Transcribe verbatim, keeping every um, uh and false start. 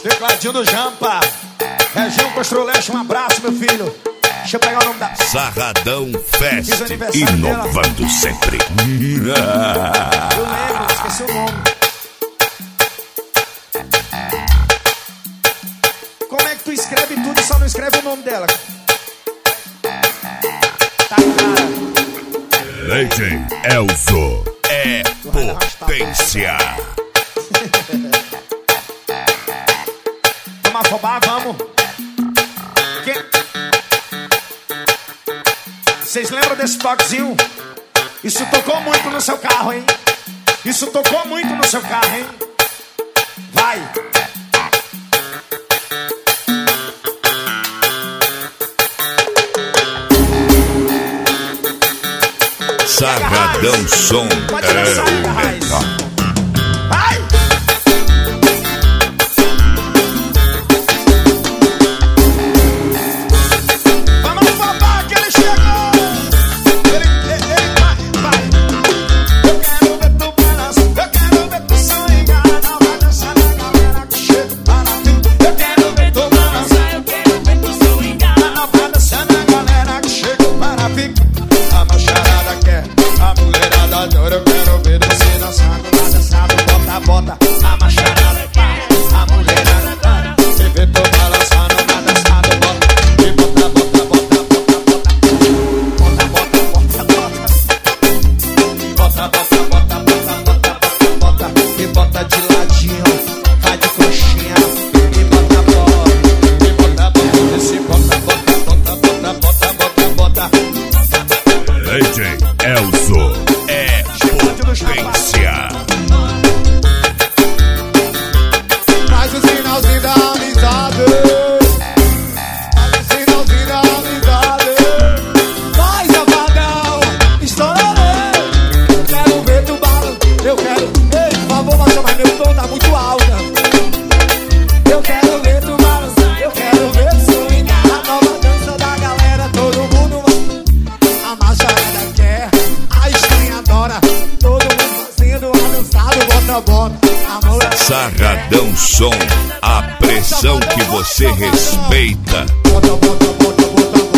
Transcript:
Tecladinho do Jampa, Região Costroleste, um abraço, meu filho. Deixa eu pegar o nome da... Sarradão Fest, inovando dela sempre. Eu lembro, esqueci o nome. Como é que tu escreve tudo e só não escreve o nome dela? Tá, cara. D J Elzo é potência. Vamos afobar, vamos. Vocês lembram desse toquezinho? Isso tocou muito no seu carro, hein? Isso tocou muito no seu carro, hein? Vai! Sarradão Som é o melhor. Eu quero ver você dançando, balançado, bota, bota. A macharada quer, a mulherada para. Se vê tô balançando, balançado, bota. E bota, bota, bota, bota, bota. Bota, bota, bota, bota. Bota, bota, bota, bota, bota, bota, bota. E bota de ladinho, vai de coxinha. E bota, bota, e bota, bota. Esse bota, bota, bota, bota, bota, bota, bota. D J Elzo é potência. Faz o sinalzinho da amizade. Faz o sinalzinho da amizade. Vai, safadão, estourarei. Eu quero ver tu bala. Eu quero. Ei, por favor, baixar, mas meu tom tá muito alto. Eu quero ver tu balançar. Eu quero ver tu swingar. A nova dança da galera, todo mundo. A macharada quer, a estranha adora. Todo mundo fazendo a dançada, bota, bota. Sarradão Som, a pressão que você respeita. Bota, bota, bota, bota.